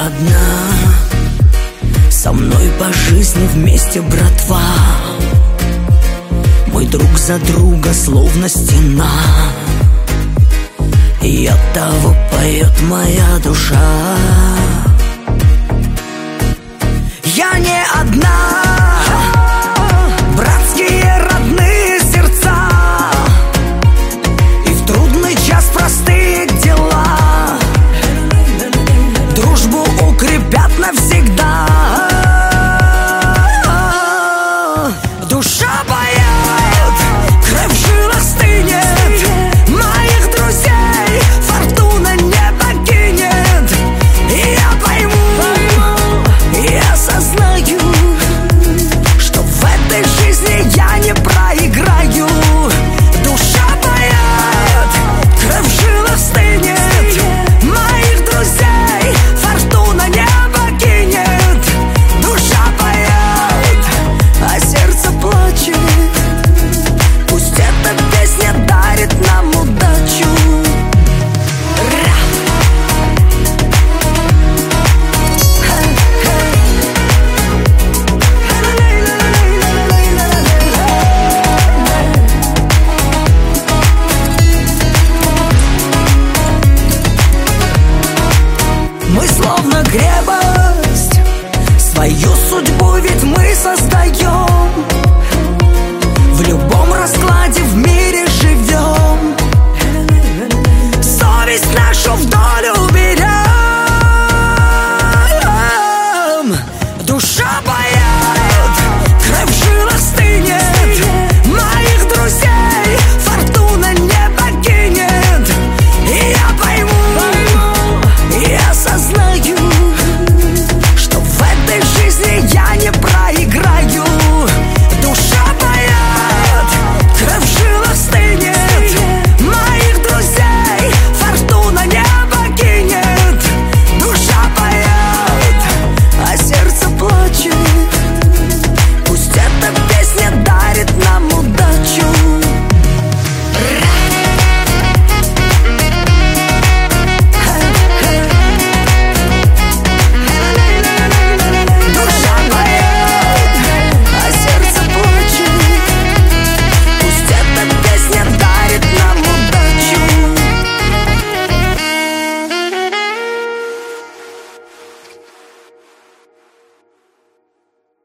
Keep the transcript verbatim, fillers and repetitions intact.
одна, со мной по жизни вместе, братва. Мы друг за друга словно стена, и от того поет моя душа. Я не одна, братские родные сердца, и в трудный час простые дела дружбу укрепят навсегда. Душа поет, кровь в жилах стынет, моих друзей фортуна не покинет. И я пойму, и осознаю, что в этой жизни я не проиграю. Душа поет, кровь в жилах стынет, моих друзей фортуна не покинет. Душа поет, а сердце плачет. Пусть эта песня дарит нам удачу. Мы словно крепость, свою судьбу ведь мы создаем.